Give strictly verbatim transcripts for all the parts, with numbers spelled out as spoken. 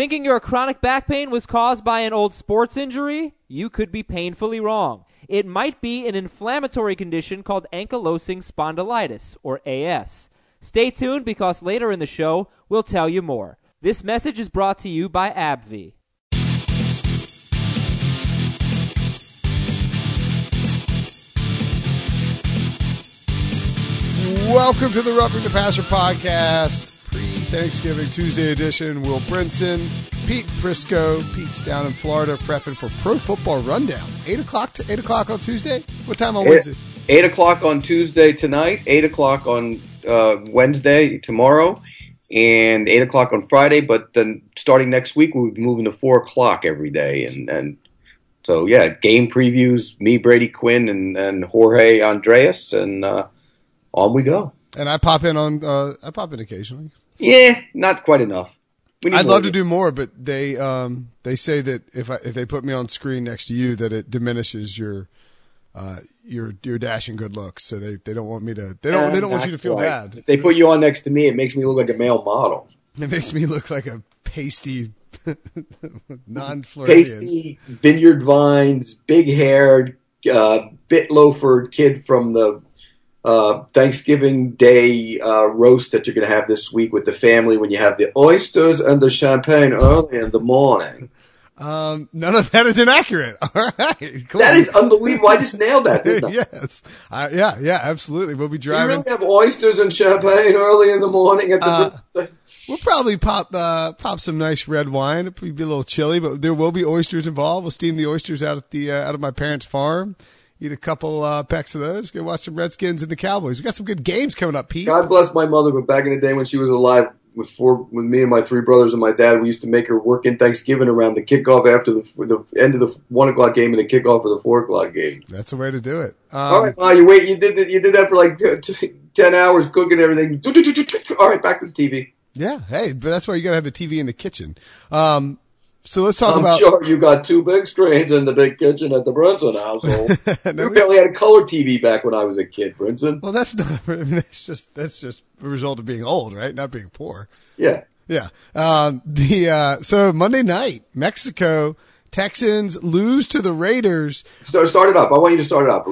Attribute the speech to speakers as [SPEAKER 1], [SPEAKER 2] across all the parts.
[SPEAKER 1] Thinking your chronic back pain was caused by an old sports injury? You could be painfully wrong. It might be an inflammatory condition called ankylosing spondylitis, or A S. Stay tuned because later in the show, we'll tell you more. This message is brought to you by AbbVie.
[SPEAKER 2] Welcome to the Roughing the Passer podcast, pre-Thanksgiving Tuesday edition. Will Brinson, Pete Prisco. Pete's down in Florida prepping for Pro Football Rundown. Eight o'clock to eight o'clock on Tuesday. What time on
[SPEAKER 3] eight,
[SPEAKER 2] Wednesday?
[SPEAKER 3] Eight o'clock on Tuesday tonight. Eight o'clock on uh, Wednesday tomorrow, and eight o'clock on Friday. But then starting next week, we'll be moving to four o'clock every day, and and so yeah, game previews. Me, Brady Quinn, and and Jorge Andreas, and. Uh, On we go.
[SPEAKER 2] And I pop in on. Uh, I pop in occasionally.
[SPEAKER 3] Yeah, not quite enough.
[SPEAKER 2] I'd love to do more, but they um, they say that if I, if they put me on screen next to you, that it diminishes your uh, your your dashing good looks. So they, they don't want me to. They don't. Uh, they don't want you to feel
[SPEAKER 3] quite.
[SPEAKER 2] bad.
[SPEAKER 3] If they put you on next to me, it makes me look like a male model.
[SPEAKER 2] It makes me look like a pasty, non-Floridian.
[SPEAKER 3] Pasty, vineyard vines, big haired, uh, bit loafered kid from the. Uh, Thanksgiving Day uh, roast that you're going to have this week with the family when you have the oysters and the champagne early in the morning.
[SPEAKER 2] Um, none of that is inaccurate. All right, cool.
[SPEAKER 3] That is unbelievable. I just nailed that, didn't I?
[SPEAKER 2] Yes, uh, yeah, yeah, absolutely. We'll be driving.
[SPEAKER 3] You really have oysters and champagne early in the morning at the.
[SPEAKER 2] Uh, we'll probably pop uh, pop some nice red wine. It'll probably be a little chilly, but there will be oysters involved. We'll steam the oysters out at the uh, out of my parents' farm. Eat a couple uh, pecks of those. Go watch some Redskins and the Cowboys. We got some good games coming up, Pete.
[SPEAKER 3] God bless my mother, but back in the day when she was alive, with four, with me and my three brothers and my dad, we used to make her work in Thanksgiving around the kickoff after the, the end of the one o'clock game and the kickoff of the four o'clock game.
[SPEAKER 2] That's the way to do it. Um,
[SPEAKER 3] All right, Ma, you wait. You did you did that for like t- t- ten hours cooking everything. All right, back to the T V.
[SPEAKER 2] Yeah, hey, but that's why you got to have the T V in the kitchen. Um, So let's talk
[SPEAKER 3] I'm
[SPEAKER 2] about.
[SPEAKER 3] I'm sure you got two big screens in the big kitchen at the Brinson household. no, you barely had a color T V back when I was a kid, Brinson.
[SPEAKER 2] Well, that's not. I mean, that's just that's just a result of being old, right? Not being poor.
[SPEAKER 3] Yeah,
[SPEAKER 2] yeah. Um, the uh, so Monday night, Mexico Texans lose to the Raiders.
[SPEAKER 3] Start, start it up. I want you to start it up.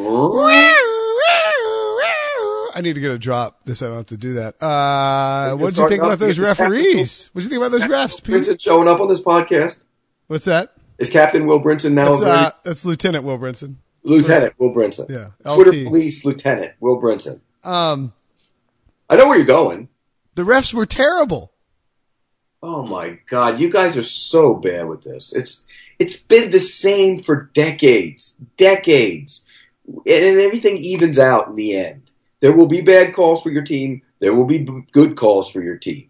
[SPEAKER 2] I need to get a drop. This I don't have to do that. Uh, what did you think about those referees? What did you think about those refs, Pete?
[SPEAKER 3] Brinson showing up on this podcast.
[SPEAKER 2] What's that?
[SPEAKER 3] Is Captain Will Brinson now?
[SPEAKER 2] That's, uh, that's Lieutenant Will Brinson.
[SPEAKER 3] Lieutenant Will Brinson.
[SPEAKER 2] Yeah.
[SPEAKER 3] Twitter Police Lieutenant Will Brinson.
[SPEAKER 2] Um,
[SPEAKER 3] I know where you're going.
[SPEAKER 2] The refs were terrible.
[SPEAKER 3] Oh my God, you guys are so bad with this. It's it's been the same for decades, decades, and everything evens out in the end. There will be bad calls for your team. There will be good calls for your team.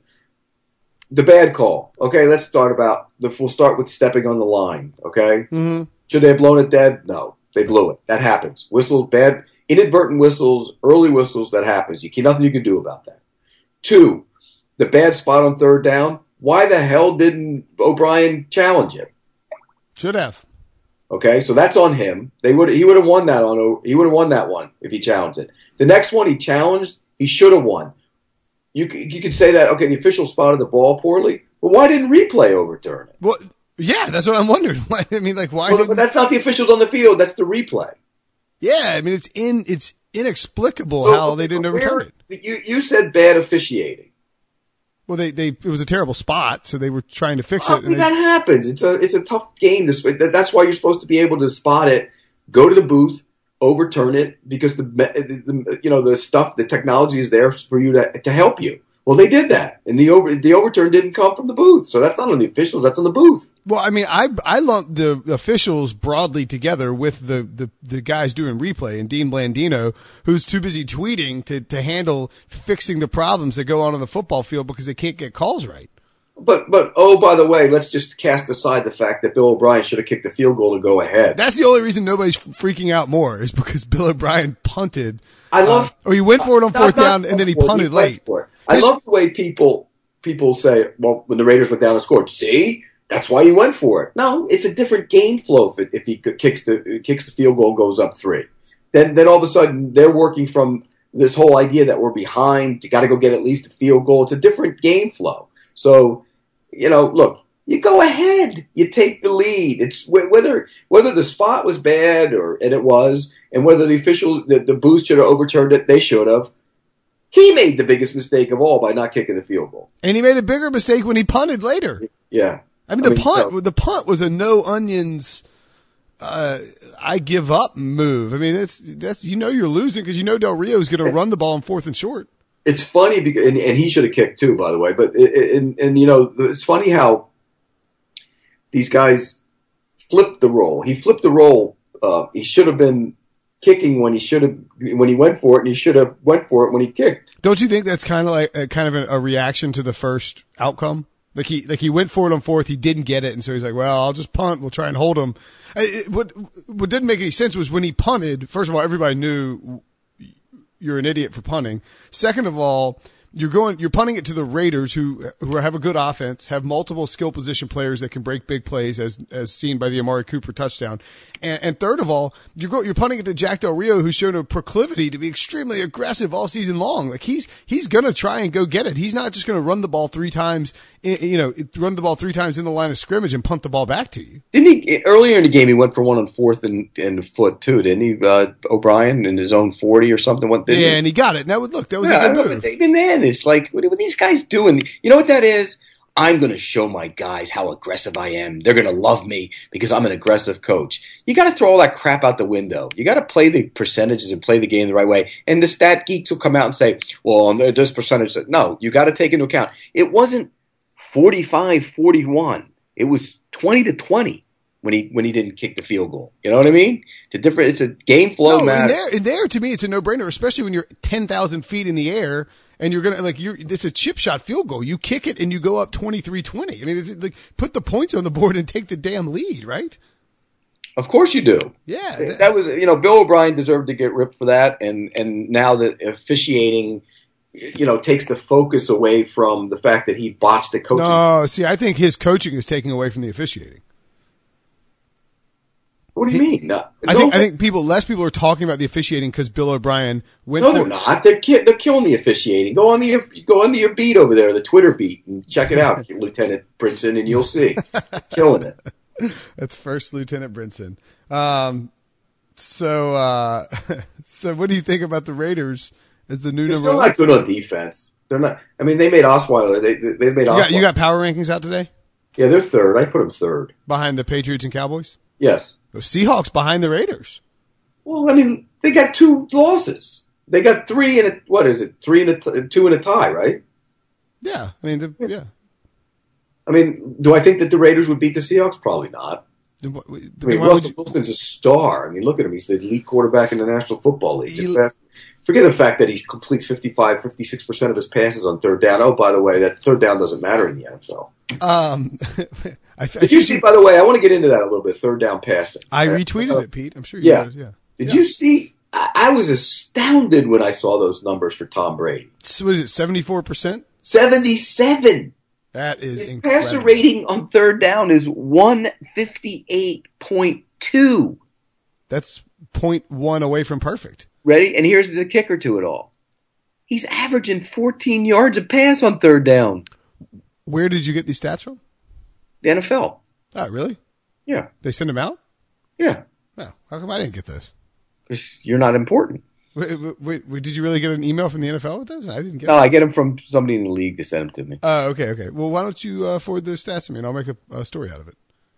[SPEAKER 3] The bad call. Okay, let's start about. The, we'll start with stepping on the line. Okay,
[SPEAKER 2] mm-hmm.
[SPEAKER 3] Should they have blown it dead? No, they blew it. That happens. Whistles, bad, inadvertent whistles, early whistles. That happens. You can nothing you can do about that. Two, the bad spot on third down. Why the hell didn't O'Brien challenge it?
[SPEAKER 2] Should have.
[SPEAKER 3] Okay, so that's on him. They would he would have won that on he would have won that one if he challenged it. The next one he challenged, he should have won. You you could say that okay, the official spotted the ball poorly, but why didn't replay overturn it?
[SPEAKER 2] Well, yeah, that's what I'm wondering. I mean, like why?
[SPEAKER 3] Well, but that's not the officials on the field. That's the replay.
[SPEAKER 2] Yeah, I mean it's in it's inexplicable
[SPEAKER 3] so,
[SPEAKER 2] how they didn't overturn it.
[SPEAKER 3] You you said bad officiating.
[SPEAKER 2] Well, they, they it was a terrible spot, so they were trying to fix
[SPEAKER 3] I
[SPEAKER 2] it.
[SPEAKER 3] mean,
[SPEAKER 2] and
[SPEAKER 3] that
[SPEAKER 2] they,
[SPEAKER 3] happens. It's a it's a tough game. This that's why you're supposed to be able to spot it, go to the booth, overturn it because the, the you know the stuff, the technology is there for you to to help you. Well, they did that, and the over the overturn didn't come from the booth, so that's not on the officials. That's on the booth.
[SPEAKER 2] Well, I mean, I I lump the officials broadly together with the, the, the guys doing replay and Dean Blandino, who's too busy tweeting to, to handle fixing the problems that go on in the football field because they can't get calls right.
[SPEAKER 3] But but oh, by the way, let's just cast aside the fact that Bill O'Brien should have kicked the field goal to go ahead.
[SPEAKER 2] That's the only reason nobody's freaking out more is because Bill O'Brien punted.
[SPEAKER 3] I love,
[SPEAKER 2] uh, or he went for it on fourth
[SPEAKER 3] not,
[SPEAKER 2] down
[SPEAKER 3] not,
[SPEAKER 2] and then he
[SPEAKER 3] well,
[SPEAKER 2] punted
[SPEAKER 3] he
[SPEAKER 2] late.
[SPEAKER 3] I His, love the way people people say, well, when the Raiders went down and scored, see, that's why he went for it. No, it's a different game flow if, it, if he kicks the kicks the field goal, goes up three. Then then all of a sudden they're working from this whole idea that we're behind. You got to go get at least a field goal. It's a different game flow. So, you know, look, you go ahead. You take the lead. It's whether whether the spot was bad or and it was, and whether the officials the, the booth should have overturned it. They should have. He made the biggest mistake of all by not kicking the field goal,
[SPEAKER 2] and he made a bigger mistake when he punted later.
[SPEAKER 3] Yeah,
[SPEAKER 2] I mean the I mean, punt. So, the punt was a no onions. Uh, I give up move. I mean that's that's you know you're losing because you know Del Rio is going to run the ball on fourth and short.
[SPEAKER 3] It's funny because and, and he should have kicked too, by the way. But and and you know it's funny how these guys flipped the role. He flipped the role. Uh, he should have been kicking when he should have when he went for it, and he should have went for it when he kicked.
[SPEAKER 2] Don't you think that's kind of like a, kind of a, a reaction to the first outcome? Like he like he went for it on fourth, he didn't get it, and so he's like, "Well, I'll just punt. We'll try and hold him." It, what what didn't make any sense was when he punted. First of all, everybody knew you're an idiot for punting. Second of all, you're going, you're punting it to the Raiders who, who have a good offense, have multiple skill position players that can break big plays as, as seen by the Amari Cooper touchdown. And, and third of all, you're go, you're punting it to Jack Del Rio, who's shown a proclivity to be extremely aggressive all season long. Like he's, he's going to try and go get it. He's not just going to run the ball three times, you know, run the ball three times in the line of scrimmage and punt the ball back to you.
[SPEAKER 3] Didn't he, earlier in the game, he went for one on fourth and, and foot too, didn't he? Uh, O'Brien in his own forty or something. What,
[SPEAKER 2] yeah,
[SPEAKER 3] he?
[SPEAKER 2] and he got it. And that would look, that was
[SPEAKER 3] yeah,
[SPEAKER 2] a good move.
[SPEAKER 3] Even then, it's like, what are these guys doing? You know what that is? I'm going to show my guys how aggressive I am. They're going to love me because I'm an aggressive coach. You got to throw all that crap out the window. You got to play the percentages and play the game the right way. And the stat geeks will come out and say, well, this percentage. No, you got to take into account. It wasn't forty-five forty-one. It was twenty to twenty when he when he didn't kick the field goal. You know what I mean? It's a different. It's a game flow
[SPEAKER 2] no,
[SPEAKER 3] matter.
[SPEAKER 2] And there, and there, to me, it's a no-brainer, especially when you're ten thousand feet in the air. And you're gonna like you're. It's a chip shot field goal. You kick it and you go up twenty-three twenty. I mean, it's like put the points on the board and take the damn lead, right?
[SPEAKER 3] Of course you do.
[SPEAKER 2] Yeah,
[SPEAKER 3] that, that was you know Bill O'Brien deserved to get ripped for that, and and now the officiating, you know, takes the focus away from the fact that he botched the coaching.
[SPEAKER 2] No, see, I think his coaching is taking away from the officiating.
[SPEAKER 3] What do you mean? No,
[SPEAKER 2] I think I think people less people are talking about the officiating because Bill O'Brien went.
[SPEAKER 3] No,
[SPEAKER 2] for,
[SPEAKER 3] they're not. They're ki- they're killing the officiating. Go on the go on the your beat over there, the Twitter beat, and check it out, Lieutenant Brinson, and you'll see, killing it.
[SPEAKER 2] That's First Lieutenant Brinson. Um, so uh, so what do you think about the Raiders as the new
[SPEAKER 3] they're
[SPEAKER 2] number?
[SPEAKER 3] Still
[SPEAKER 2] one?
[SPEAKER 3] not good on defense. They're not. I mean, they made Osweiler. They they made. Osweiler.
[SPEAKER 2] You got, you got power rankings out today?
[SPEAKER 3] Yeah, they're third. I put them third
[SPEAKER 2] Behind the Patriots and Cowboys.
[SPEAKER 3] Yes.
[SPEAKER 2] The Seahawks behind the Raiders.
[SPEAKER 3] Well, I mean, they got two losses. They got three and a, what is it? Three and a t- two and a tie, right?
[SPEAKER 2] Yeah, I mean, the, yeah.
[SPEAKER 3] I mean, do I think that the Raiders would beat the Seahawks? Probably not.
[SPEAKER 2] Then what-
[SPEAKER 3] I mean,
[SPEAKER 2] then why
[SPEAKER 3] Russell
[SPEAKER 2] would you-
[SPEAKER 3] Wilson's a star. I mean, look at him. He's the elite quarterback in the National Football League. Just
[SPEAKER 2] You-
[SPEAKER 3] fast- Forget the fact that he completes fifty-five, fifty-six percent of his passes on third down. Oh, by the way, that third down doesn't matter in the N F L.
[SPEAKER 2] Um, I, I
[SPEAKER 3] Did you see, by the way, I want to get into that a little bit, third down passing.
[SPEAKER 2] I retweeted
[SPEAKER 3] Uh,
[SPEAKER 2] it, Pete. I'm sure you
[SPEAKER 3] yeah.
[SPEAKER 2] did. Yeah.
[SPEAKER 3] Did
[SPEAKER 2] Yeah.
[SPEAKER 3] you see? I, I was astounded when I saw those numbers for Tom Brady.
[SPEAKER 2] So what is it, seventy-four percent?
[SPEAKER 3] seventy-seven.
[SPEAKER 2] That is
[SPEAKER 3] His
[SPEAKER 2] incredible.
[SPEAKER 3] passer rating on third down is one fifty-eight point two.
[SPEAKER 2] That's point one away from perfect.
[SPEAKER 3] Ready? And here's the kicker to it all. He's averaging fourteen yards a pass on third down.
[SPEAKER 2] Where did you get these stats from?
[SPEAKER 3] The N F L.
[SPEAKER 2] Oh, really?
[SPEAKER 3] Yeah.
[SPEAKER 2] They send them out?
[SPEAKER 3] Yeah.
[SPEAKER 2] No. How come I didn't get those?
[SPEAKER 3] 'Cause you're not important.
[SPEAKER 2] Wait, wait, wait, did you really get an email from the N F L with those? I didn't get
[SPEAKER 3] No,
[SPEAKER 2] them.
[SPEAKER 3] I get them from somebody in the league to send them to me.
[SPEAKER 2] Oh, okay, okay. Well, why don't you uh, forward those stats to me, and I'll make a, a story out of it.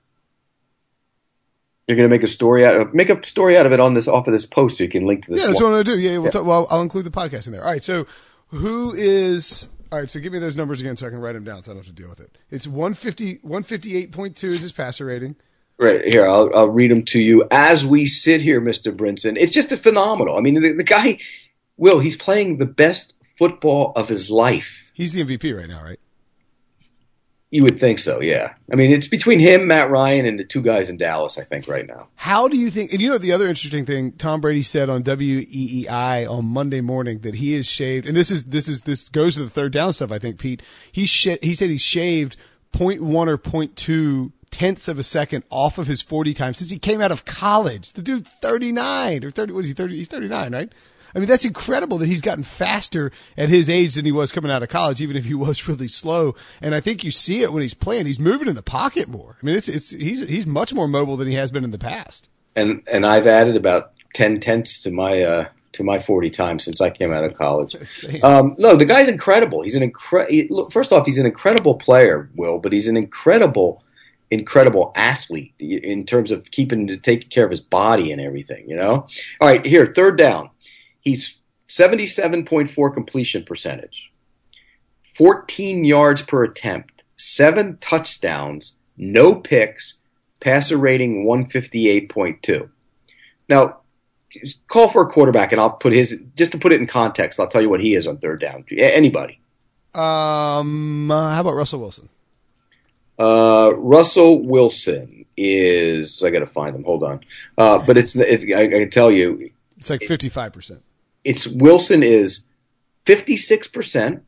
[SPEAKER 3] You're going to make a story out of make a story out of it on this off of this post so you can link to this.
[SPEAKER 2] Yeah, that's
[SPEAKER 3] one.
[SPEAKER 2] what I'm going to do. Yeah, we'll
[SPEAKER 3] Yeah.
[SPEAKER 2] Talk, well, I'll include the podcast in there. All right, so who is... All right, so give me those numbers again so I can write them down so I don't have to deal with it. It's one fifty, one fifty-eight point two is his passer rating.
[SPEAKER 3] Right here, I'll, I'll read them to you as we sit here, Mister Brinson. It's just a phenomenal. I mean, the, the guy, Will, he's playing the best football of his life.
[SPEAKER 2] He's the M V P right now, right?
[SPEAKER 3] You would think so, yeah. I mean, it's between him, Matt Ryan, and the two guys in Dallas, I think, right now.
[SPEAKER 2] How do you think, and you know the other interesting thing, Tom Brady said on W E E I on Monday morning that he is shaved, and this is, this is, this goes to the third down stuff, I think, Pete. He sh- he said he shaved zero point one or zero point two tenths of a second off of his forty time since he came out of college. The dude, thirty-nine or thirty, what is he, thirty? He's thirty-nine, right? I mean, that's incredible that he's gotten faster at his age than he was coming out of college, even if he was really slow. And I think you see it when he's playing. He's moving in the pocket more. I mean, it's it's he's he's much more mobile than he has been in the past.
[SPEAKER 3] And and I've added about ten tenths to my uh, to my forty times since I came out of college. Um, no, the guy's incredible. He's an incredible. First off, he's an incredible player, Will, but he's an incredible, incredible athlete in terms of keeping taking care of his body and everything. You know. All right, here, third down. He's seventy-seven point four completion percentage, fourteen yards per attempt, seven touchdowns, no picks, passer rating one fifty-eight point two. Now, call for a quarterback, and I'll put his just to put it in context. I'll tell you what he is on third down. Anybody?
[SPEAKER 2] Um, uh, how about Russell Wilson?
[SPEAKER 3] Uh, Russell Wilson is. I got to find him. Hold on. Uh, but it's. it's I, I can tell you,
[SPEAKER 2] it's like fifty-five percent.
[SPEAKER 3] It's Wilson is fifty-six percent,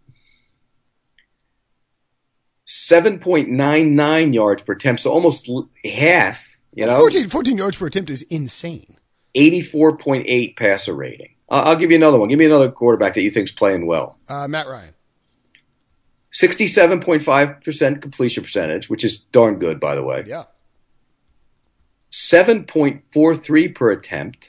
[SPEAKER 3] seven point nine nine yards per attempt, so almost half. You know,
[SPEAKER 2] fourteen, fourteen yards per attempt is insane.
[SPEAKER 3] eighty-four point eight passer rating. I'll, I'll give you another one. Give me another quarterback that you think's playing well.
[SPEAKER 2] Uh, Matt Ryan.
[SPEAKER 3] sixty-seven point five percent completion percentage, which is darn good, by the way.
[SPEAKER 2] Yeah.
[SPEAKER 3] seven point four three per attempt,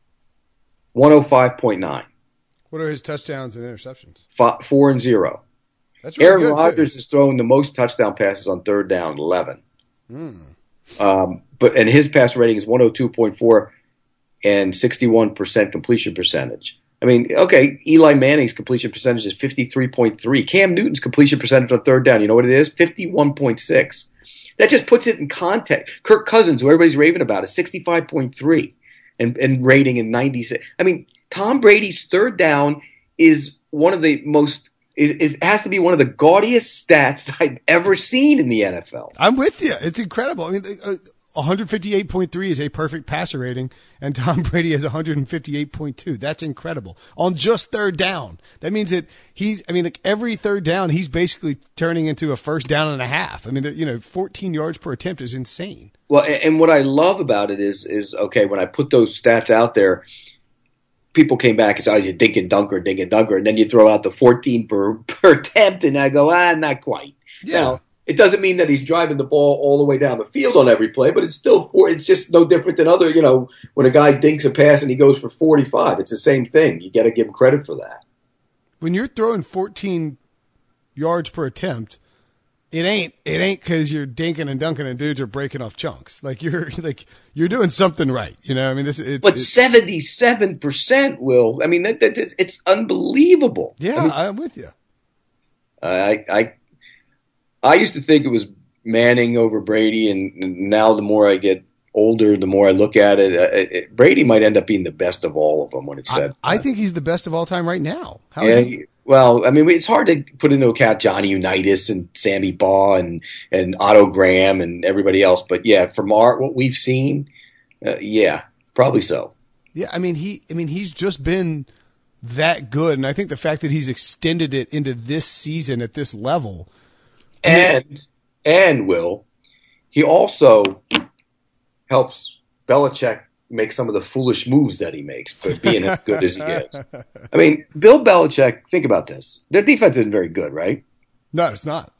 [SPEAKER 3] one oh five point nine.
[SPEAKER 2] What are his touchdowns and interceptions?
[SPEAKER 3] Five, four and zero.
[SPEAKER 2] That's really
[SPEAKER 3] Aaron
[SPEAKER 2] good,
[SPEAKER 3] Rodgers
[SPEAKER 2] too.
[SPEAKER 3] is throwing the most touchdown passes on third down, eleven.
[SPEAKER 2] Hmm.
[SPEAKER 3] Um, but and his passer rating is one oh two point four and sixty-one percent completion percentage. I mean, okay, Eli Manning's completion percentage is fifty-three point three. Cam Newton's completion percentage on third down, you know what it is? fifty-one point six. That just puts it in context. Kirk Cousins, who everybody's raving about, is sixty-five point three and, and rating in ninety-six. I mean, Tom Brady's third down is one of the most It, it has to be one of the gaudiest stats I've ever seen in the N F L.
[SPEAKER 2] I'm with you. It's incredible. I mean, uh, one fifty-eight point three is a perfect passer rating, and Tom Brady has one fifty-eight point two. That's incredible. On just third down. That means that he's, I mean, like every third down, he's basically turning into a first down and a half. I mean, you know, fourteen yards per attempt is insane.
[SPEAKER 3] Well, and what I love about it is, is okay, when I put those stats out there, people came back and said, oh, you dink and dunker, dink and dunker, and then you throw out the fourteen per, per attempt, and I go, ah, not quite.
[SPEAKER 2] Yeah.
[SPEAKER 3] Now, it doesn't mean that he's driving the ball all the way down the field on every play, but it's still four. It's just no different than other, you know, when a guy dinks a pass and he goes for forty-five. It's the same thing. You got to give him credit for that.
[SPEAKER 2] When you're throwing fourteen yards per attempt, it ain't it ain't because you're dinking and dunking and dudes are breaking off chunks. Like you're like you're doing something right. You know, I mean, this. It,
[SPEAKER 3] but
[SPEAKER 2] it,
[SPEAKER 3] seventy-seven percent, Will. I mean, that, that, it's unbelievable.
[SPEAKER 2] Yeah,
[SPEAKER 3] I mean,
[SPEAKER 2] I'm with you.
[SPEAKER 3] I I I used to think it was Manning over Brady, and now the more I get older, the more I look at it, it, it Brady might end up being the best of all of them when it's said.
[SPEAKER 2] I, I think he's the best of all time right now. How
[SPEAKER 3] is
[SPEAKER 2] and,
[SPEAKER 3] he? Well, I mean, it's hard to put into account Johnny Unitas and Sammy Baugh and, and Otto Graham and everybody else. But yeah, from our, what we've seen, uh, yeah, probably so.
[SPEAKER 2] Yeah, I mean, he, I mean, he's just been that good. And I think the fact that he's extended it into this season at this level.
[SPEAKER 3] And, mean, and Will, he also helps Belichick make some of the foolish moves that he makes, but being as good as he is. I mean, Bill Belichick, think about this. Their defense isn't very good, right?
[SPEAKER 2] No, it's not.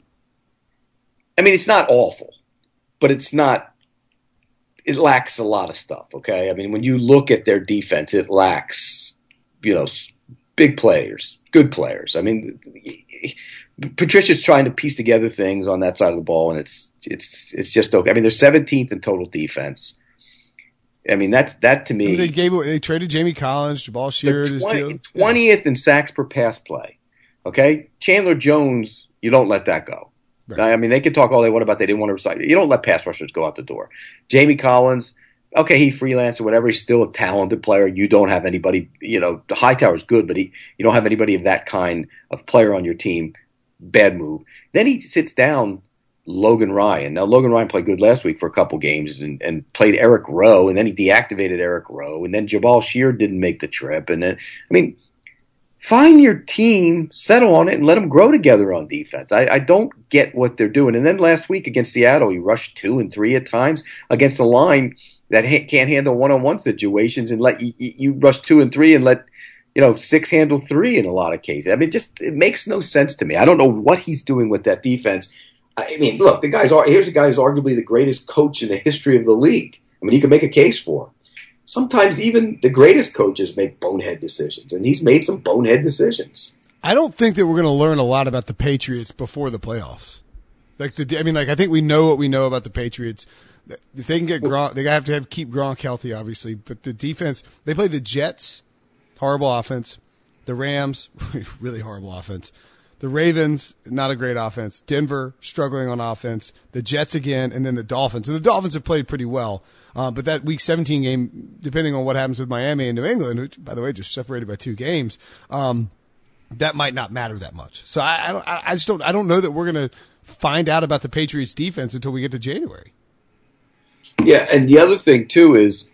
[SPEAKER 3] I mean, it's not awful, but it's not, it lacks a lot of stuff, okay? I mean, when you look at their defense, it lacks, you know, big players, good players. I mean, Patricia's trying to piece together things on that side of the ball, and it's it's it's just okay. I mean, they're seventeenth in total defense. I mean, that's that to me.
[SPEAKER 2] I mean, they gave they traded Jamie Collins, Jabal Sheard,
[SPEAKER 3] twentieth in sacks per pass play. Okay, Chandler Jones, you don't let that go. Right. I mean, they can talk all they want about they didn't want to recite. You don't let pass rushers go out the door. Jamie Collins, okay, he freelance or whatever. He's still a talented player. You don't have anybody. You know, Hightower's good, but he you don't have anybody of that kind of player on your team. Bad move. Then he sits down Logan Ryan. Now, Logan Ryan played good last week for a couple games and, and played Eric Rowe, and then he deactivated Eric Rowe, and then Jabal Sheard didn't make the trip. And then, I mean, find your team, settle on it, and let them grow together on defense. I, I don't get what they're doing. And then last week against Seattle, you rushed two and three at times against a line that ha- can't handle one-on-one situations, and let you, you rush two and three and let you know, six handle three in a lot of cases. I mean, just it makes no sense to me. I don't know what he's doing with that defense. I mean, look, the guy's here's a guy who's arguably the greatest coach in the history of the league. I mean, you can make a case for him. Sometimes even the greatest coaches make bonehead decisions, and he's made some bonehead decisions.
[SPEAKER 2] I don't think that we're going to learn a lot about the Patriots before the playoffs. Like the, I mean, like I think we know what we know about the Patriots. If they can get Gronk, they have to have keep Gronk healthy, obviously. But the defense, they play the Jets, horrible offense. The Rams, really horrible offense. The Ravens, not a great offense. Denver, struggling on offense. The Jets again, and then the Dolphins. And the Dolphins have played pretty well. Uh, but that Week seventeen game, depending on what happens with Miami and New England, which, by the way, just separated by two games, um, that might not matter that much. So I, I, don't, I just don't. I don't know that we're going to find out about the Patriots' defense until we get to January.
[SPEAKER 3] Yeah, and the other thing too is,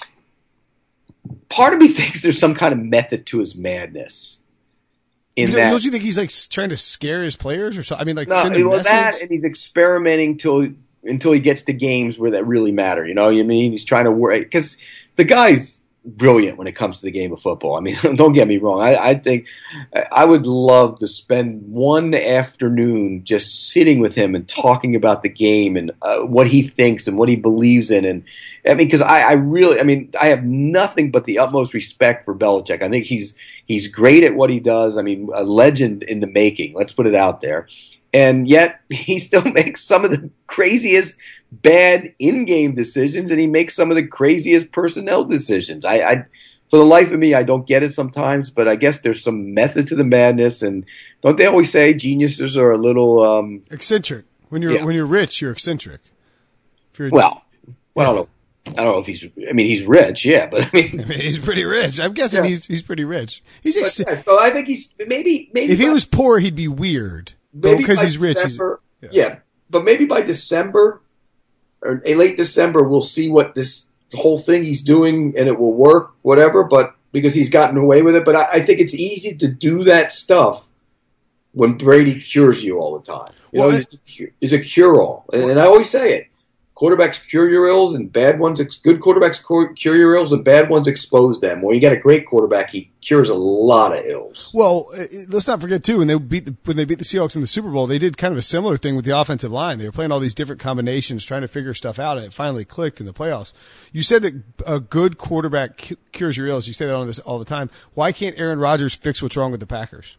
[SPEAKER 3] part of me thinks there's some kind of method to his madness. In
[SPEAKER 2] you
[SPEAKER 3] that,
[SPEAKER 2] don't you think he's like trying to scare his players or something? I mean, like
[SPEAKER 3] no,
[SPEAKER 2] send a
[SPEAKER 3] well,
[SPEAKER 2] message?
[SPEAKER 3] that and he's experimenting till until he gets to games where that really matter. You know what I mean? He's trying to work because the guy's brilliant when it comes to the game of football. I mean, don't get me wrong. I, I think I would love to spend one afternoon just sitting with him and talking about the game and uh, what he thinks and what he believes in. And I mean, because I, I really, I mean, I have nothing but the utmost respect for Belichick. I think he's he's great at what he does. I mean, a legend in the making. Let's put it out there. And yet he still makes some of the craziest bad in-game decisions, and he makes some of the craziest personnel decisions. I, I, for the life of me, I don't get it sometimes, but I guess there's some method to the madness. And don't they always say geniuses are a little um,
[SPEAKER 2] eccentric? When you're
[SPEAKER 3] yeah.
[SPEAKER 2] when you're rich, you're eccentric. If you're,
[SPEAKER 3] well, well, I don't know. I don't know if he's. I mean, he's rich, yeah, but I mean,
[SPEAKER 2] I mean he's pretty rich. I'm guessing
[SPEAKER 3] Yeah.
[SPEAKER 2] he's he's pretty rich. He's
[SPEAKER 3] but,
[SPEAKER 2] ex-
[SPEAKER 3] yeah, so I think he's maybe maybe
[SPEAKER 2] if he
[SPEAKER 3] by-
[SPEAKER 2] was poor, he'd be weird.
[SPEAKER 3] Maybe
[SPEAKER 2] because
[SPEAKER 3] by
[SPEAKER 2] he's rich. He's,
[SPEAKER 3] December,
[SPEAKER 2] yeah.
[SPEAKER 3] yeah, but maybe by December or late December, we'll see what this whole thing he's doing, and it will work, whatever. But because he's gotten away with it, but I, I think it's easy to do that stuff when Brady cures you all the time. You
[SPEAKER 2] Well,
[SPEAKER 3] know,
[SPEAKER 2] it-
[SPEAKER 3] he's, a, he's a cure-all, and, and I always say it: quarterbacks cure your ills, and bad ones. Good quarterbacks cure your ills, and bad ones expose them. When you get a great quarterback, he cures a lot of ills.
[SPEAKER 2] Well, uh, let's not forget too when they beat the, when they beat the Seahawks in the Super Bowl, they did kind of a similar thing with the offensive line. They were playing all these different combinations, trying to figure stuff out, and it finally clicked in the playoffs. You said that a good quarterback cu- cures your ills. You say that on this all the time. Why can't Aaron Rodgers fix what's wrong with the Packers?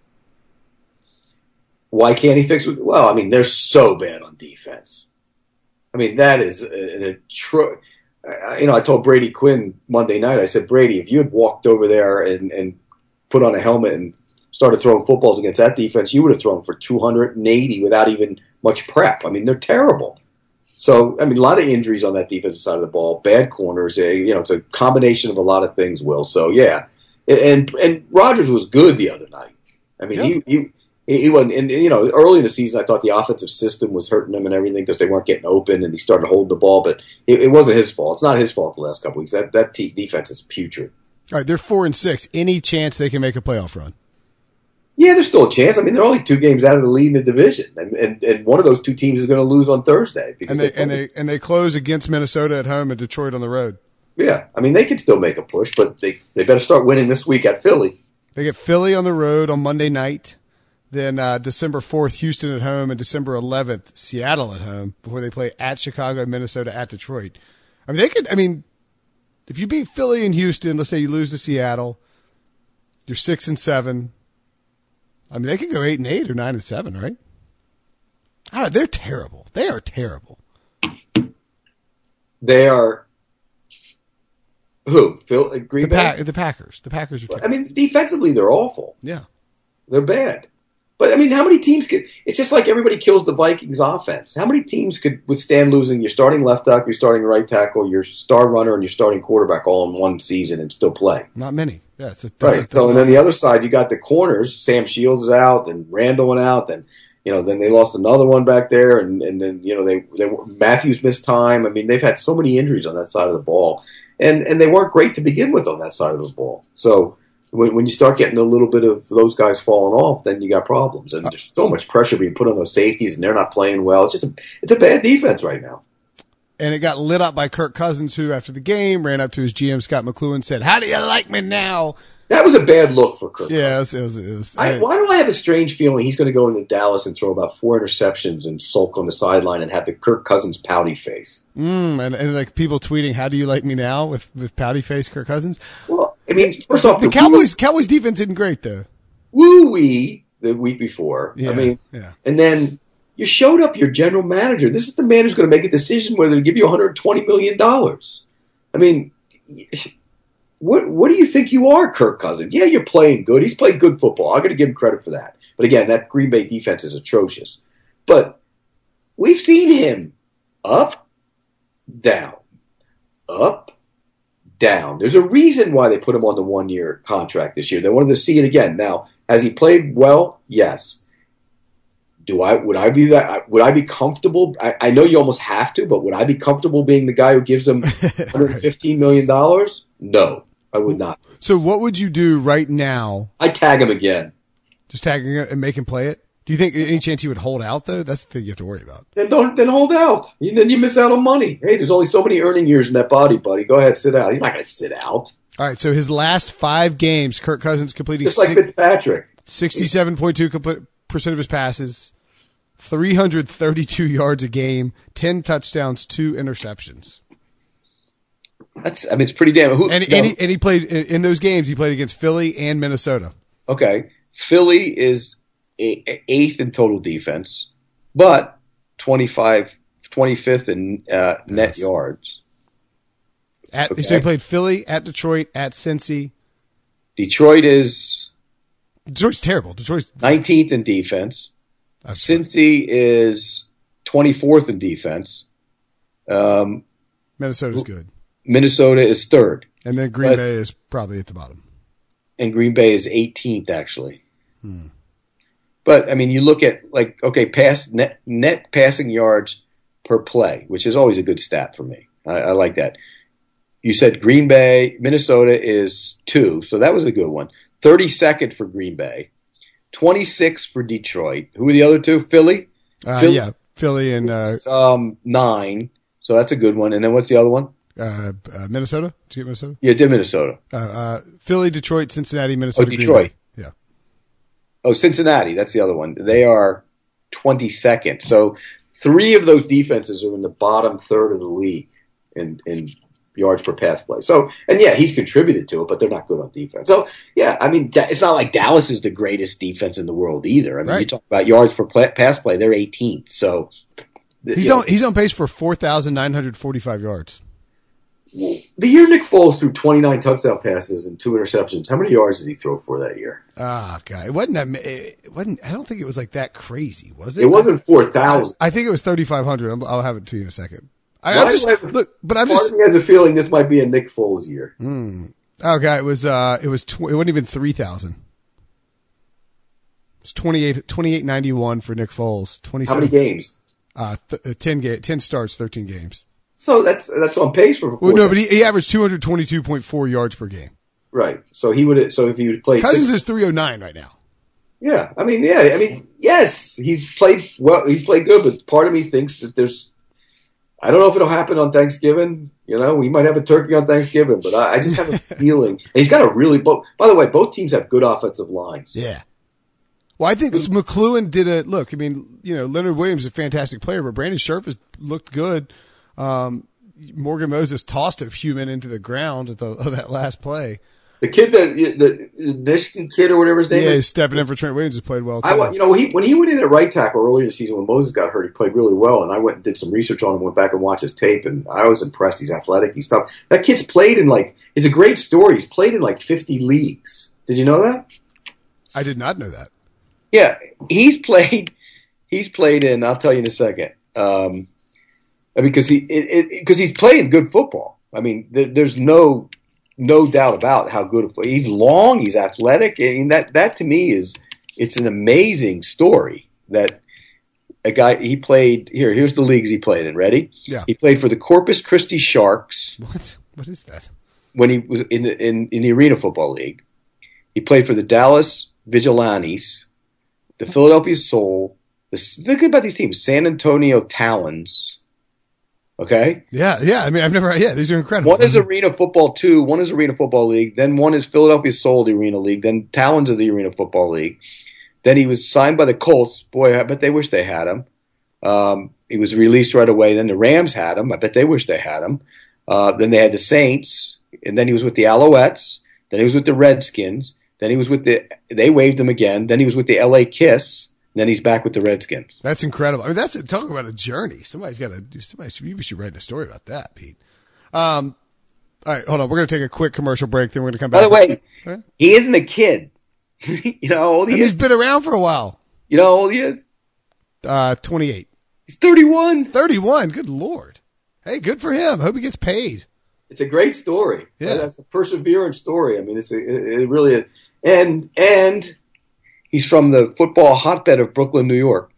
[SPEAKER 3] Why can't he fix it? Well, I mean, they're so bad on defense. I mean, that is an atro- You know, I told Brady Quinn Monday night, I said, Brady, if you had walked over there and, and put on a helmet and started throwing footballs against that defense, you would have thrown for two hundred eighty without even much prep. I mean, they're terrible. So, I mean, a lot of injuries on that defensive side of the ball, bad corners. You know, it's a combination of a lot of things, Will. So, yeah. And and Rodgers was good the other night. I mean,
[SPEAKER 2] Yeah.
[SPEAKER 3] he, he He wasn't, and you know, early in the season, I thought the offensive system was hurting them and everything because they weren't getting open, and he started holding the ball. But it, it wasn't his fault. It's not his fault the last couple weeks. That that te- defense is putrid.
[SPEAKER 2] All right, they're four and six. Any chance they can make a playoff run?
[SPEAKER 3] Yeah, there's still a chance. I mean, they're only two games out of the lead in the division, and and, and one of those two teams is going to lose on Thursday. Because
[SPEAKER 2] And they and they and they close against Minnesota at home and Detroit on the road.
[SPEAKER 3] yeah, I mean, they can still make a push, but they they better start winning this week at Philly.
[SPEAKER 2] They get Philly on the road on Monday night. Then uh, December fourth, Houston at home, and December eleventh, Seattle at home, before they play at Chicago, Minnesota, at Detroit. I mean, they could. I mean, if you beat Philly and Houston, let's say you lose to Seattle, you're six and seven. I mean, they could go eight and eight or nine and seven, right? I don't know, they're terrible. They are terrible.
[SPEAKER 3] They are who? Phil Green
[SPEAKER 2] The,
[SPEAKER 3] Bay.
[SPEAKER 2] pa- the Packers. The Packers are terrible.
[SPEAKER 3] I mean, defensively, they're awful.
[SPEAKER 2] Yeah.
[SPEAKER 3] They're bad. But, I mean, how many teams could – it's just like everybody kills the Vikings offense. How many teams could withstand losing your starting left tackle, your starting right tackle, your star runner, and your starting quarterback all in one season and still play?
[SPEAKER 2] Not many. Yeah, it's a, that's
[SPEAKER 3] Right.
[SPEAKER 2] a- that's
[SPEAKER 3] So, and
[SPEAKER 2] a-
[SPEAKER 3] then the other side, you got the corners. Sam Shields is out, and Randall went out, and, you know, then they lost another one back there, and, and then, you know, they, they Matthews missed time. I mean, they've had so many injuries on that side of the ball. And, and they weren't great to begin with on that side of the ball. So – When, when you start getting a little bit of those guys falling off, then you got problems. And there's so much pressure being put on those safeties, and they're not playing well. It's just a, it's a bad defense right now.
[SPEAKER 2] And it got lit up by Kirk Cousins, who, after the game, ran up to his G M, Scott McCloughan, said, "How do you like me now?"
[SPEAKER 3] That was a bad look for Kirk.
[SPEAKER 2] Yeah, it was. It was, it was
[SPEAKER 3] I, why do I have a strange feeling he's going to go into Dallas and throw about four interceptions and sulk on the sideline and have the Kirk Cousins pouty face?
[SPEAKER 2] Mm, and, and like people tweeting, "How do you like me now?" with with pouty face Kirk Cousins.
[SPEAKER 3] Well, I mean, first off,
[SPEAKER 2] the,
[SPEAKER 3] the
[SPEAKER 2] Cowboys woo, Cowboys defense isn't great though.
[SPEAKER 3] Woo wee the week before.
[SPEAKER 2] Yeah,
[SPEAKER 3] I mean,
[SPEAKER 2] yeah.
[SPEAKER 3] And then you showed up your general manager. This is the man who's going to make a decision whether to give you one hundred twenty million dollars. I mean. What what do you think you are, Kirk Cousins? Yeah, you're playing good. He's played good football. I'm going to give him credit for that. But again, that Green Bay defense is atrocious. But we've seen him up, down, up, down. There's a reason why they put him on the one-year contract this year. They wanted to see it again. Now, has he played well? Yes. Do I would I be that would I be comfortable? I, I know you almost have to, but would I be comfortable being the guy who gives him one hundred fifteen million dollars? No. I would not.
[SPEAKER 2] So what would you do right now?
[SPEAKER 3] I'd tag him again.
[SPEAKER 2] Just tag him and make him play it? Do you think any chance he would hold out, though? That's the thing you have to worry about.
[SPEAKER 3] Then don't then hold out. You, then you miss out on money. Hey, there's only so many earning years in that body, buddy. Go ahead, sit out. He's not going to sit out.
[SPEAKER 2] All right, so his last five games, Kirk Cousins completing
[SPEAKER 3] Just like
[SPEAKER 2] six,
[SPEAKER 3] Fitzpatrick.
[SPEAKER 2] sixty-seven point two percent of his passes, three hundred thirty-two yards a game, ten touchdowns, two interceptions.
[SPEAKER 3] That's, I mean, it's pretty damn. Who,
[SPEAKER 2] and,
[SPEAKER 3] no.
[SPEAKER 2] and, he, and he played in those games. He played against Philly and Minnesota.
[SPEAKER 3] Okay, Philly is a, eighth in total defense, but twenty-five, twenty-fifth in uh, net yes. yards.
[SPEAKER 2] At,
[SPEAKER 3] okay.
[SPEAKER 2] So he played Philly, at Detroit, at Cincy.
[SPEAKER 3] Detroit is
[SPEAKER 2] Detroit's terrible. Detroit's
[SPEAKER 3] nineteenth in defense.
[SPEAKER 2] That's
[SPEAKER 3] Cincy right. is twenty-fourth in defense. Um,
[SPEAKER 2] Minnesota's good.
[SPEAKER 3] Minnesota is third.
[SPEAKER 2] And then Green
[SPEAKER 3] but,
[SPEAKER 2] Bay is probably at the bottom.
[SPEAKER 3] And Green Bay is eighteenth, actually.
[SPEAKER 2] Hmm.
[SPEAKER 3] But, I mean, you look at, like, okay, pass net, net passing yards per play, which is always a good stat for me. I, I like that. You said Green Bay, Minnesota is two, so that was a good one. thirty-second for Green Bay. twenty-sixth for Detroit. Who are the other two? Philly?
[SPEAKER 2] Uh,
[SPEAKER 3] Philly?
[SPEAKER 2] Yeah, Philly and uh,
[SPEAKER 3] um, nine. So that's a good one. And then what's the other one?
[SPEAKER 2] Uh, uh, Minnesota? Did you get Minnesota?
[SPEAKER 3] Yeah, did Minnesota.
[SPEAKER 2] Uh, uh, Philly, Detroit, Cincinnati, Minnesota.
[SPEAKER 3] Oh, Detroit.
[SPEAKER 2] Yeah.
[SPEAKER 3] Oh, Cincinnati. That's the other one. They are twenty-second. So three of those defenses are in the bottom third of the league in, in yards per pass play. So, and yeah, he's contributed to it, but they're not good on defense. So, yeah, I mean, it's not like Dallas is the greatest defense in the world either. I mean,
[SPEAKER 2] right.
[SPEAKER 3] You talk about yards per play, pass play, they're eighteenth. So
[SPEAKER 2] he's on, he's on pace for four thousand nine hundred forty-five yards.
[SPEAKER 3] The year Nick Foles threw twenty-nine touchdown passes and two interceptions, how many yards did he throw for that year?
[SPEAKER 2] Ah, oh, God. It wasn't that, it wasn't, I don't think it was like that crazy, was it?
[SPEAKER 3] It wasn't four thousand.
[SPEAKER 2] I, I think it was thirty-five hundred. I'll have it to you in a second. I,
[SPEAKER 3] I'm
[SPEAKER 2] just,
[SPEAKER 3] have,
[SPEAKER 2] look, but I'm
[SPEAKER 3] part
[SPEAKER 2] just.
[SPEAKER 3] Of me has a feeling this might be a Nick Foles year.
[SPEAKER 2] Mm. Oh, God. It was, uh, it was, tw- it wasn't even three thousand. It's twenty-eight, twenty-eight ninety-one for Nick Foles.
[SPEAKER 3] How many games?
[SPEAKER 2] Uh, th- ten, ga- ten starts, thirteen games.
[SPEAKER 3] So that's that's on pace for.
[SPEAKER 2] Well, no, but he, he averaged two hundred twenty-two point four yards per game.
[SPEAKER 3] Right. So he would. So if he would play,
[SPEAKER 2] Cousins
[SPEAKER 3] six,
[SPEAKER 2] is three oh nine right now.
[SPEAKER 3] Yeah, I mean, yeah, I mean, yes, he's played well. He's played good, but part of me thinks that there's. I don't know if it'll happen on Thanksgiving. You know, we might have a turkey on Thanksgiving, but I, I just have a feeling. And he's got a really. Both, by the way, both teams have good offensive lines.
[SPEAKER 2] Yeah. Well, I think this McLuhan did a look. I mean, you know, Leonard Williams is a fantastic player, but Brandon Scherf has looked good. Um, Morgan Moses tossed a human into the ground at the of that last play.
[SPEAKER 3] The kid that the, the Nishki kid or whatever his name
[SPEAKER 2] yeah,
[SPEAKER 3] is,
[SPEAKER 2] he's stepping in for Trent Williams has played well. Too.
[SPEAKER 3] I you know he when he went in at right tackle earlier in the season when Moses got hurt, he played really well, and I went and did some research on him, went back and watched his tape, and I was impressed. He's athletic, he's tough. That kid's played in like it's a great story. He's played in like fifty leagues. Did you know that?
[SPEAKER 2] I did not know that.
[SPEAKER 3] Yeah, he's played. He's played in. I'll tell you in a second. Um, I mean, because he because he's playing good football. I mean, there, there's no no doubt about how good he's long. He's athletic. I mean, that that to me is it's an amazing story that a guy he played here. Here's the leagues he played in. Ready?
[SPEAKER 2] Yeah.
[SPEAKER 3] He played for the Corpus Christi Sharks.
[SPEAKER 2] What? What is that? When
[SPEAKER 3] he was in the, in in the Arena Football League, he played for the Dallas Vigilantes, the Philadelphia Soul. The, think about these teams: San Antonio Talons. Okay?
[SPEAKER 2] Yeah, yeah. I mean, I've never, yeah, these are incredible.
[SPEAKER 3] One is Arena Football two, one is Arena Football League, then one is Philadelphia Soul, the Arena League, then Talons of the Arena Football League. Then he was signed by the Colts. Boy, I bet they wish they had him. Um, he was released right away. Then the Rams had him. I bet they wish they had him. Uh, then they had the Saints, and then he was with the Alouettes. Then he was with the Redskins. Then he was with the, they waived him again. Then he was with the L A Kiss. Then he's back with the Redskins.
[SPEAKER 2] That's incredible. I mean, that's talking about a journey. Somebody's got to do. Somebody, you should write a story about that, Pete. Um, all right, hold on. We're going to take a quick commercial break. Then we're going to come back.
[SPEAKER 3] By the way,
[SPEAKER 2] okay.
[SPEAKER 3] He isn't a kid. You know how old he
[SPEAKER 2] I mean,
[SPEAKER 3] is?
[SPEAKER 2] He's been around for a while.
[SPEAKER 3] You know how old he is?
[SPEAKER 2] Uh, twenty-eight.
[SPEAKER 3] He's thirty-one.
[SPEAKER 2] thirty-one. Good Lord. Hey, good for him. Hope he gets paid.
[SPEAKER 3] It's a great story.
[SPEAKER 2] Yeah,
[SPEAKER 3] that's a perseverance story. I mean, it's a, it, it really is. And and. He's from the football hotbed of Brooklyn, New York.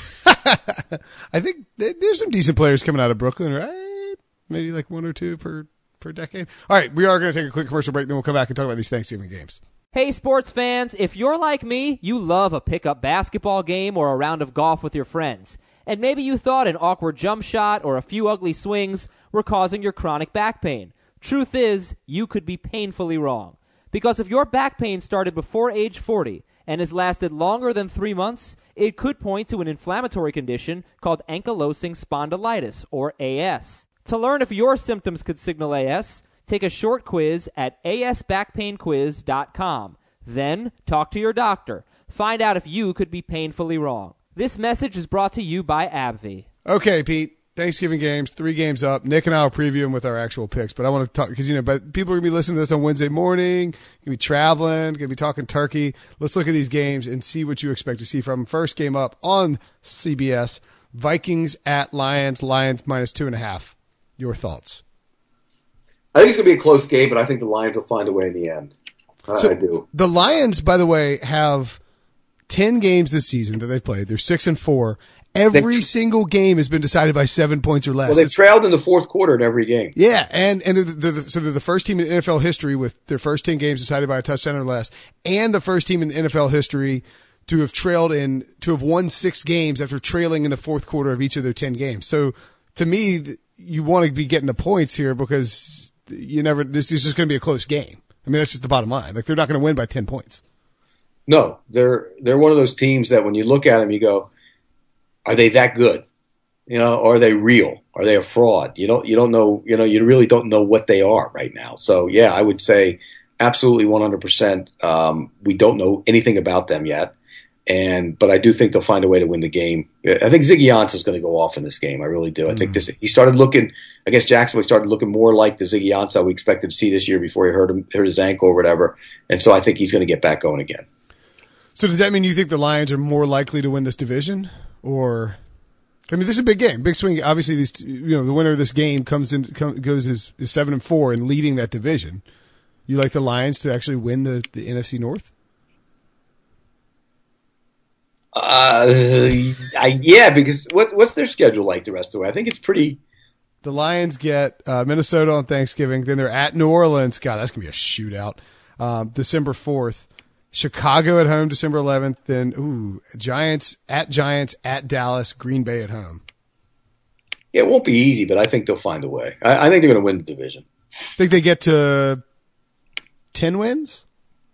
[SPEAKER 2] I think there's some decent players coming out of Brooklyn, right? Maybe like one or two per, per decade. All right, we are going to take a quick commercial break, then we'll come back and talk about these Thanksgiving games.
[SPEAKER 1] Hey, sports fans, if you're like me, you love a pickup basketball game or a round of golf with your friends. And maybe you thought an awkward jump shot or a few ugly swings were causing your chronic back pain. Truth is, you could be painfully wrong. Because if your back pain started before age forty, and has lasted longer than three months, it could point to an inflammatory condition called ankylosing spondylitis, or A S. To learn if your symptoms could signal A S, take a short quiz at a s back pain quiz dot com. Then, talk to your doctor. Find out if you could be painfully wrong. This message is brought to you by AbbVie.
[SPEAKER 2] Okay, Pete. Thanksgiving games, three games up. Nick and I will preview them with our actual picks, but I want to talk because you know, but people are gonna be listening to this on Wednesday morning, gonna be traveling, gonna be talking turkey. Let's look at these games and see what you expect to see from them. First game up on C B S: Vikings at Lions. Lions minus two and a half. Your thoughts?
[SPEAKER 3] I think it's gonna be a close game, but I think the Lions will find a way in the end. I,
[SPEAKER 2] so
[SPEAKER 3] I do.
[SPEAKER 2] The Lions, by the way, have ten games this season that they've played. They're six and four. Every tra- single game has been decided by seven points or less.
[SPEAKER 3] Well, they've trailed in the fourth quarter in every game.
[SPEAKER 2] Yeah, and and they're, they're the, so they're the first team in N F L history with their first ten games decided by a touchdown or less, and the first team in N F L history to have trailed in to have won six games after trailing in the fourth quarter of each of their ten games. So to me, you want to be getting the points here because you never. This is just going to be a close game. I mean, that's just the bottom line. Like they're not going to win by ten points.
[SPEAKER 3] No, they're they're one of those teams that when you look at them, you go, are they that good? You know, or are they real? Are they a fraud? You don't, you don't know, you know, you really don't know what they are right now. So yeah, I would say absolutely one hundred percent. Um, we don't know anything about them yet. And, but I do think they'll find a way to win the game. I think Ziggy Ansah is going to go off in this game. I really do. I mm. think this, he started looking, I guess Jacksonville started looking more like the Ziggy Ansah we expected to see this year before he hurt him, hurt his ankle or whatever. And so I think he's going to get back going again.
[SPEAKER 2] So does that mean you think the Lions are more likely to win this division? Or, I mean, this is a big game, big swing. Obviously, these, you know, the winner of this game comes in, come, goes is, is seven and four and leading that division. You like the Lions to actually win the, the N F C North?
[SPEAKER 3] Uh, I, yeah, because what what's their schedule like the rest of the way? I think it's pretty.
[SPEAKER 2] The Lions get uh, Minnesota on Thanksgiving, then they're at New Orleans. God, that's gonna be a shootout. Um, December fourth. Chicago at home, December eleventh. Then, ooh, Giants at Giants at Dallas, Green Bay at home.
[SPEAKER 3] Yeah, it won't be easy, but I think they'll find a way. I, I think they're going to win the division.
[SPEAKER 2] Think they get to ten wins?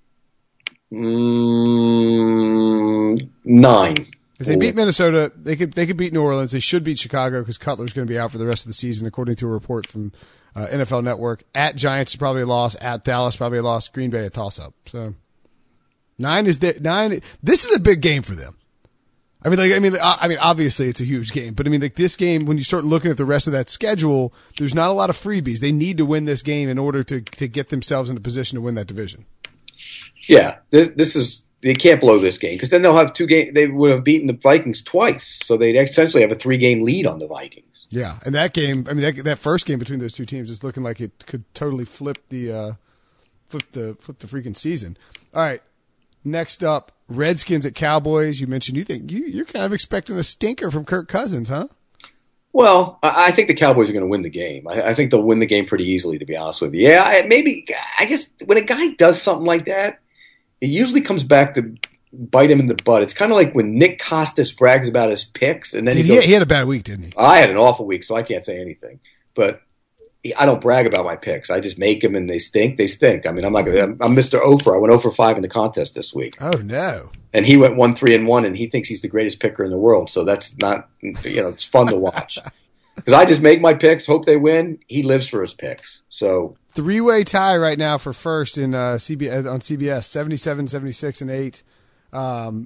[SPEAKER 3] Mm, nine.
[SPEAKER 2] If they beat Minnesota, they could they could beat New Orleans. They should beat Chicago because Cutler's going to be out for the rest of the season, according to a report from uh, N F L Network. At Giants, probably a loss. At Dallas, probably a loss. Green Bay, a toss-up. So. Nine is the, nine. This is a big game for them. I mean, like, I mean, I mean, obviously it's a huge game, but I mean, like this game, when you start looking at the rest of that schedule, there's not a lot of freebies. They need to win this game in order to, to get themselves in a position to win that division.
[SPEAKER 3] Yeah. This, this is, they can't blow this game because then they'll have two games. They would have beaten the Vikings twice. So they'd essentially have a three game lead on the Vikings.
[SPEAKER 2] Yeah. And that game, I mean, that, that first game between those two teams is looking like it could totally flip the, uh, flip the, flip the freaking season. All right. Next up, Redskins at Cowboys. You mentioned you think you, you're kind of expecting a stinker from Kirk Cousins, huh?
[SPEAKER 3] Well, I, I think the Cowboys are going to win the game. I, I think they'll win the game pretty easily, to be honest with you. Yeah, I, maybe I just when a guy does something like that, it usually comes back to bite him in the butt. It's kind of like when Nick Costas brags about his picks, and then
[SPEAKER 2] Did
[SPEAKER 3] he,
[SPEAKER 2] he,
[SPEAKER 3] goes,
[SPEAKER 2] he had a bad week, didn't he?
[SPEAKER 3] I had an awful week, so I can't say anything. But I don't brag about my picks. I just make them, and they stink. They stink. I mean, I'm like I'm, I'm Mister Ofer. I went zero for five in the contest this week.
[SPEAKER 2] Oh no!
[SPEAKER 3] And he went one three and one, and he thinks he's the greatest picker in the world. So that's not, you know, it's fun to watch because I just make my picks, hope they win. He lives for his picks. So
[SPEAKER 2] three-way tie right now for first in uh, C B S on C B S, seventy-seven, seventy-six, and eight. Um,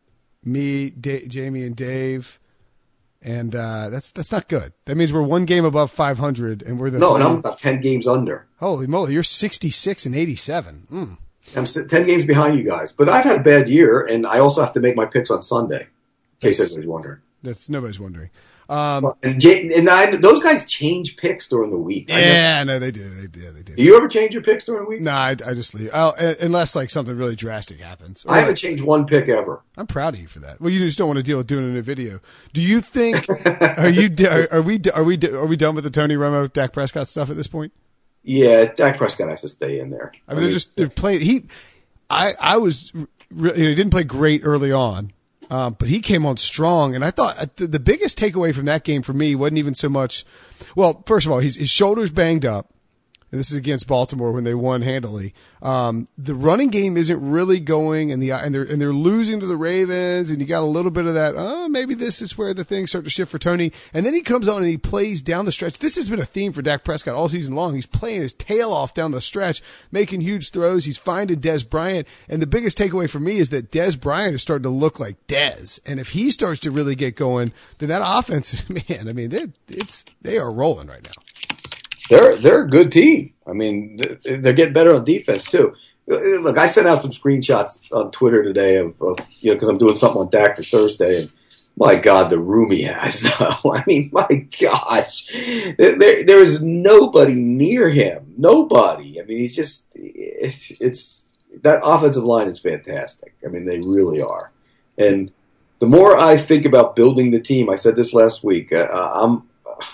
[SPEAKER 2] me, D- Jamie, and Dave. And uh, that's that's not good. That means we're one game above five hundred, and we're the
[SPEAKER 3] no,
[SPEAKER 2] three.
[SPEAKER 3] and I'm about ten games under.
[SPEAKER 2] Holy moly, you're sixty-six and eighty-seven. Mm.
[SPEAKER 3] I'm ten games behind you guys, but I've had a bad year, and I also have to make my picks on Sunday. In case
[SPEAKER 2] That's,
[SPEAKER 3] anybody's wondering.
[SPEAKER 2] That's nobody's wondering. Um,
[SPEAKER 3] and J- and I, those guys change picks during the week.
[SPEAKER 2] Yeah, no, they do. They, yeah, they do.
[SPEAKER 3] Do you ever change your picks during the week?
[SPEAKER 2] No, I, I just leave. I'll, unless like something really drastic happens. Or
[SPEAKER 3] I haven't
[SPEAKER 2] like,
[SPEAKER 3] changed one pick ever.
[SPEAKER 2] I'm proud of you for that. Well, you just don't want to deal with doing it in a video. Do you think? are you? Are, are we? Are we? Are we done with the Tony Romo, Dak Prescott stuff at this point?
[SPEAKER 3] Yeah, Dak Prescott has to stay in there.
[SPEAKER 2] I mean, I they're mean, just they're playing. He, I, I was. You know, he didn't play great early on. Um, but he came on strong, and I thought the, the biggest takeaway from that game for me wasn't even so much. Well, first of all, he's, his shoulder's banged up, and this is against Baltimore when they won handily. Um, the running game isn't really going, and the and they're and they're losing to the Ravens, and you got a little bit of that. Oh, maybe this is where the things start to shift for Tony. And then he comes on and he plays down the stretch. This has been a theme for Dak Prescott all season long. He's playing his tail off down the stretch, making huge throws. He's finding Dez Bryant, and the biggest takeaway for me is that Dez Bryant is starting to look like Dez. And if he starts to really get going, then that offense, man, I mean, it's they are rolling right now.
[SPEAKER 3] They're they're a good team. I mean, they're getting better on defense too. Look, I sent out some screenshots on Twitter today of, of you know, because I'm doing something on Dak for Thursday, and my God, the room he has now. I mean, my gosh, there there is nobody near him. Nobody. I mean, he's just it's it's that offensive line is fantastic. I mean, they really are. And the more I think about building the team, I said this last week. Uh, I'm.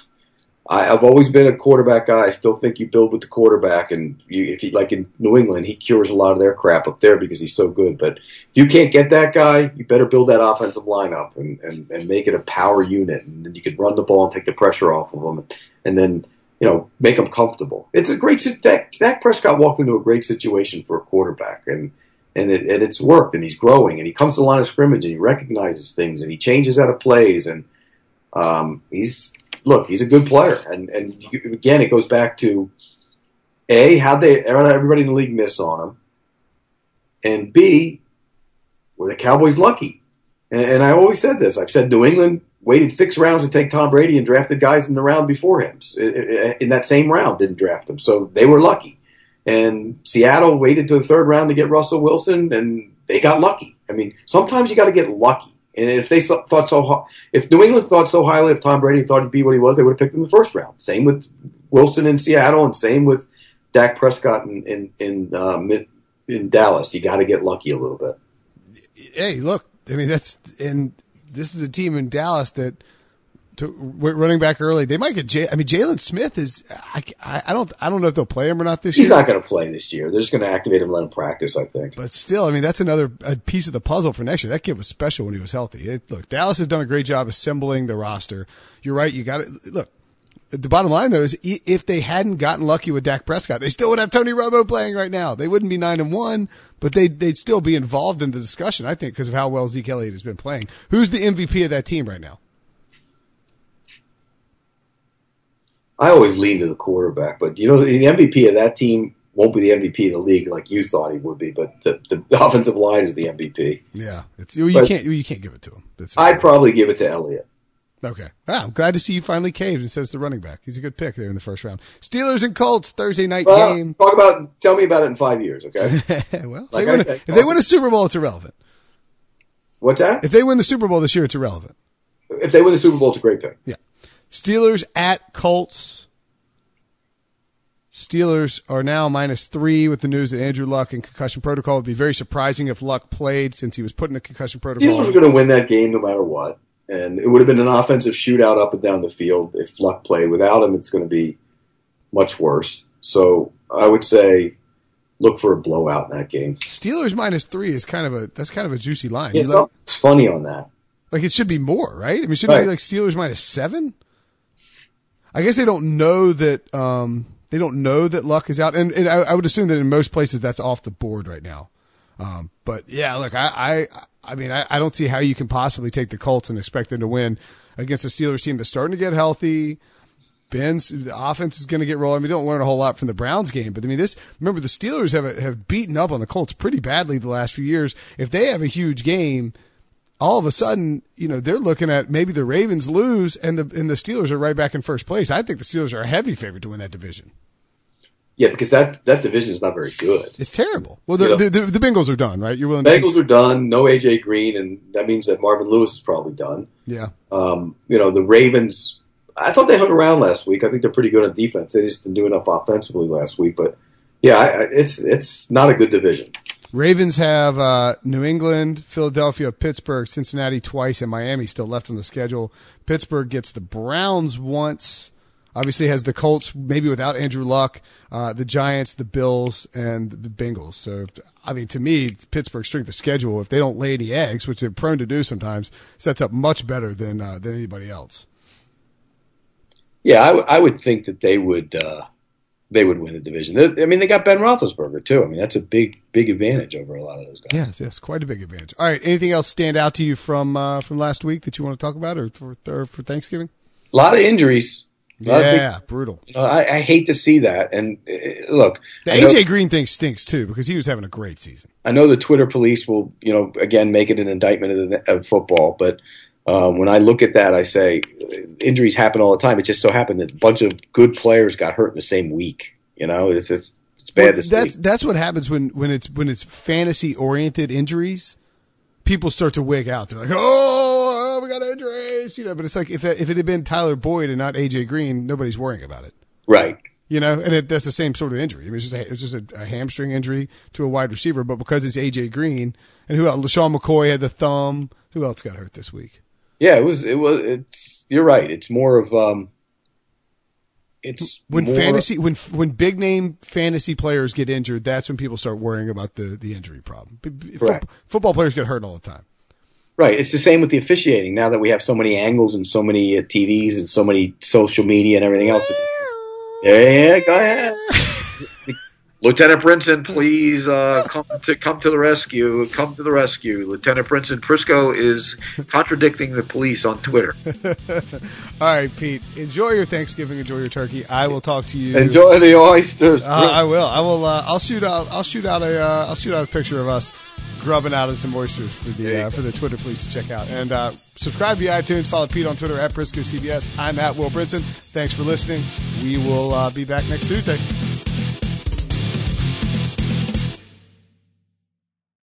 [SPEAKER 3] I've always been a quarterback guy. I still think you build with the quarterback, and you, if you like in New England, he cures a lot of their crap up there because he's so good. But if you can't get that guy, you better build that offensive line up and, and, and make it a power unit, and then you can run the ball and take the pressure off of them, and, and then you know make them comfortable. It's a great Dak, Dak Prescott walked into a great situation for a quarterback, and and it and it's worked, and he's growing, and he comes to the line of scrimmage, and he recognizes things, and he changes out of plays, and um, he's. Look, he's a good player, and and you, again, it goes back to A, how they everybody in the league miss on him, and B, were the Cowboys lucky? And, and I always said this. I've said New England waited six rounds to take Tom Brady and drafted guys in the round before him. In that same round, didn't draft him, so they were lucky. And Seattle waited to the third round to get Russell Wilson, and they got lucky. I mean, sometimes you got to get lucky. And if they thought so, if New England thought so highly of Tom Brady and thought he'd be what he was, they would have picked him in the first round. Same with Wilson in Seattle, and same with Dak Prescott in in in, um, in Dallas. You got to get lucky a little bit.
[SPEAKER 2] Hey, look, I mean that's and this is a team in Dallas that to running back early. They might get. J- I mean, Jalen Smith is. I, I, I don't. I don't know if they'll play him or not this
[SPEAKER 3] He's
[SPEAKER 2] year.
[SPEAKER 3] He's not going to play this year. They're just going to activate him and let him practice, I think.
[SPEAKER 2] But still, I mean, that's another a piece of the puzzle for next year. That kid was special when he was healthy. It, look, Dallas has done a great job assembling the roster. You're right. You got it. Look, the bottom line though is if they hadn't gotten lucky with Dak Prescott, they still would have Tony Romo playing right now. They wouldn't be nine and one, but they they'd still be involved in the discussion. I think because of how well Zeke Elliott has been playing. Who's the M V P of that team right now?
[SPEAKER 3] I always lean to the quarterback, but you know the M V P of that team won't be the M V P of the league like you thought he would be. But the, the offensive line is the M V P.
[SPEAKER 2] Yeah, it's you
[SPEAKER 3] but
[SPEAKER 2] can't you can't give it to him. That's
[SPEAKER 3] I'd probably give it to Elliott.
[SPEAKER 2] Okay, wow, I'm glad to see you finally caved and says the running back. He's a good pick there in the first round. Steelers and Colts Thursday night
[SPEAKER 3] well,
[SPEAKER 2] game.
[SPEAKER 3] Talk about tell me about it in five years, okay?
[SPEAKER 2] well,
[SPEAKER 3] like
[SPEAKER 2] they win,
[SPEAKER 3] said,
[SPEAKER 2] if they win a Super Bowl, it's irrelevant.
[SPEAKER 3] What's that?
[SPEAKER 2] If they win the Super Bowl this year, it's irrelevant.
[SPEAKER 3] If they win the Super Bowl, it's a great pick.
[SPEAKER 2] Yeah, Steelers at Colts. Steelers are now minus three with the news that Andrew Luck in concussion protocol. It would be very surprising if Luck played since he was put in the concussion protocol.
[SPEAKER 3] Steelers are going to win that game no matter what. And it would have been an offensive shootout up and down the field. If Luck played without him, it's going to be much worse. So I would say look for a blowout in that game.
[SPEAKER 2] Steelers minus three is kind of a that's kind of a juicy line.
[SPEAKER 3] Yeah,
[SPEAKER 2] You like,
[SPEAKER 3] something's funny on that.
[SPEAKER 2] like it should be more, right? I mean, shouldn't it
[SPEAKER 3] Right.
[SPEAKER 2] be like Steelers minus seven? I guess they don't know that um, they don't know that Luck is out, and, and I, I would assume that in most places that's off the board right now. Um, but yeah, look, I I, I mean, I, I don't see how you can possibly take the Colts and expect them to win against a Steelers team that's starting to get healthy. Ben's the offense is going to get rolling. I mean, we don't learn a whole lot from the Browns game, but I mean, this. Remember, the Steelers have have beaten up on the Colts pretty badly the last few years. If they have a huge game, all of a sudden, you know, they're looking at maybe the Ravens lose and the and the Steelers are right back in first place. I think the Steelers are a heavy favorite to win that division.
[SPEAKER 3] Yeah, because that, that division is not very good.
[SPEAKER 2] It's terrible. Well, the
[SPEAKER 3] Yeah.
[SPEAKER 2] the, the, the Bengals are done, right? You're willing
[SPEAKER 3] Bengals
[SPEAKER 2] to
[SPEAKER 3] are done. No A J Green, and that means that Marvin Lewis is probably done.
[SPEAKER 2] yeah.
[SPEAKER 3] Um, you know, the Ravens, I thought they hung around last week. I think they're pretty good on defense. They just didn't do enough offensively last week. But, yeah, I, I, it's it's not a good division.
[SPEAKER 2] Ravens have uh, New England, Philadelphia, Pittsburgh, Cincinnati twice, and Miami still left on the schedule. Pittsburgh gets the Browns once. Obviously has the Colts, maybe without Andrew Luck, uh, the Giants, the Bills, and the Bengals. So, I mean, to me, Pittsburgh's strength of schedule, if they don't lay any eggs, which they're prone to do sometimes, sets up much better than uh, than anybody else.
[SPEAKER 3] Yeah, I, w- I would think that they would uh, they would win the division. They're, I mean, they got Ben Roethlisberger, too. I mean, that's a big, big advantage over a lot of those guys.
[SPEAKER 2] Yes, yes, quite a big advantage. All right, anything else stand out to you from uh, from last week that you want to talk about, or for, or for Thanksgiving?
[SPEAKER 3] A lot of injuries. A lot of big-
[SPEAKER 2] Yeah, brutal.
[SPEAKER 3] you know, I, I hate to see that. And uh, look,
[SPEAKER 2] The
[SPEAKER 3] I know,
[SPEAKER 2] A J Green thing stinks too because he was having a great season.
[SPEAKER 3] I know the Twitter police will, you know, again make it an indictment of, the, of football. But um, when I look at that, I say injuries happen all the time. It just so happened that a bunch of good players got hurt in the same week. You know, it's it's it's bad
[SPEAKER 2] Well,
[SPEAKER 3] to see.
[SPEAKER 2] that's that's what happens when, when it's when it's fantasy oriented injuries. People start to wig out. They're like, "Oh, we got injuries," you know. But it's like if if it had been Tyler Boyd and not A J Green, nobody's worrying about it,
[SPEAKER 3] Right.
[SPEAKER 2] you know. And it, that's the same sort of injury. I mean, it's just a, it's just a, a hamstring injury to a wide receiver, but because it's A J Green and who else? LaShawn McCoy had the thumb. Who else got hurt this week?
[SPEAKER 3] Yeah, it was. It was. It's. You're right. It's more of. Um, it's
[SPEAKER 2] When
[SPEAKER 3] more,
[SPEAKER 2] fantasy when when big name fantasy players get injured, that's when people start worrying about the the injury problem. B- b- fo-
[SPEAKER 3] Right.
[SPEAKER 2] Football players get hurt all the time.
[SPEAKER 3] Right. It's the same with the officiating. Now that we have so many angles and so many uh, T Vs and so many social media and everything else. Yeah, yeah, go ahead. Lieutenant Brinson, please uh, come to come to the rescue. Come to the rescue. Lieutenant Brinson, Prisco is contradicting the police on Twitter.
[SPEAKER 2] All right, Pete. Enjoy your Thanksgiving. Enjoy your turkey. I will talk to you.
[SPEAKER 3] Enjoy the oysters.
[SPEAKER 2] Uh, I will. I will. Uh, I'll shoot out. I'll shoot out a. Uh, I'll shoot out a picture of us grubbing out of some oysters for the uh, for the Twitter police to check out. And uh, subscribe to iTunes. Follow Pete on Twitter at Prisco C B S. I'm at Will Brinson. Thanks for listening. We will uh, be back next Tuesday.